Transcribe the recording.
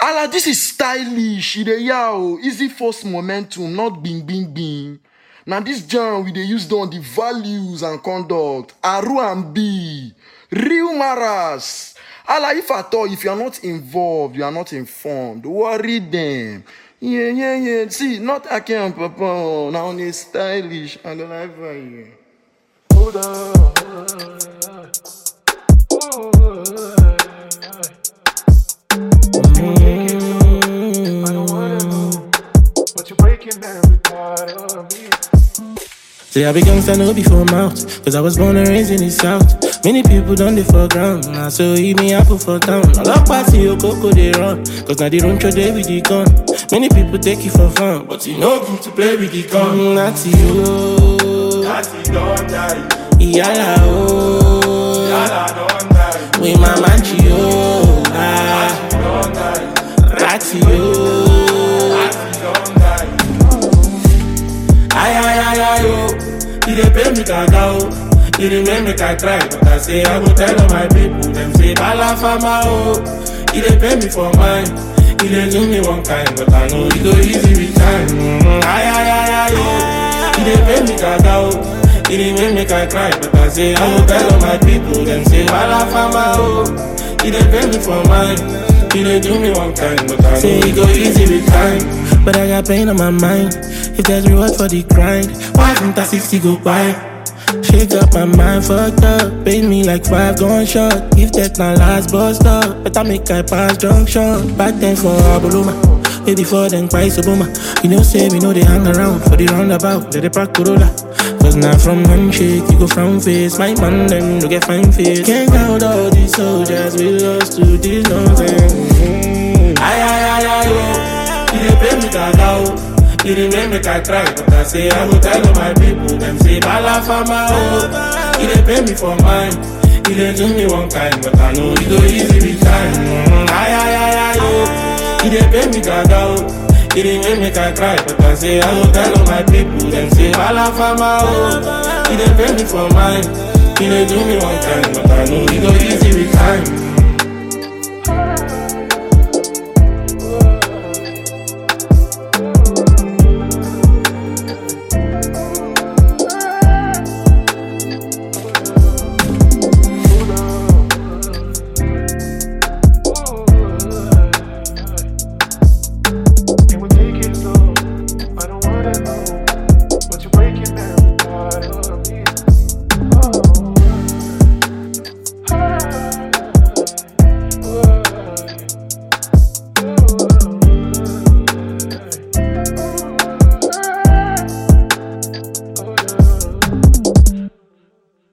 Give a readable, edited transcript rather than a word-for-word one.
Allah, this is stylish. Easy force momentum, not bing bing bing. Now this jam we dey use on the values and conduct. Aru and B. Real maras. Allah, if at all, if you are not involved, you are not informed, worry them. Yeah. See, not Akin Papa. Now only stylish. I don't like you. Hold on. I don't wanna know, but you're breaking every part of me. Say I be gangsta no before mouth, cause I was born and raised in the south. Many people done the for ground, now so eat me apple for town. I love party, your coco they run, cause now they run through day with the gun. Many people take it for fun, but you know good to play with the gun. That's you, don't die. Yala oh, Yala don't die. We mama chio, Don't die. Ratio, Don't die. ay, oh. He dey pay me cacao, he dey make me cry. But I say I go tell all my people, them say bala fama oh. He dey pay me for mine, he dey do me one kind, but I know he go easy with time. Ay, oh. He dey pay me cacao, he dey make me cry. But I say I go tell all my people, them say bala fama oh. He dey pay me for mine, he dey do me one kind, but I say he go easy with time. But I got pain on my mind. If there's reward for the grind, why didn't I 60 go by? Shake up my mind, fucked up. Pay me like 5 gun shot. If that my last bust up, better make I pass junction. Back then for Aboluma, way before then Christ Obama. You know say we know they hang around for the roundabout, they pack Corolla. Cause now from handshake you go frown face. My man them no get fine face. Can't count all these soldiers we lost to this nonsense. Ay, oh. He dey pay me cacao, he dey make me cry. But I say I go tell all my people, them say bala fama oh. He dey pay me for mine, he dey do me one kind, but I know he go easy with time. Ay, oh. He dey pay me cacao, he dey make me cry. But I say I go tell all my people, them say bala fama oh. He dey pay me for mine, he dey do me one kind, but I know he go easy with time.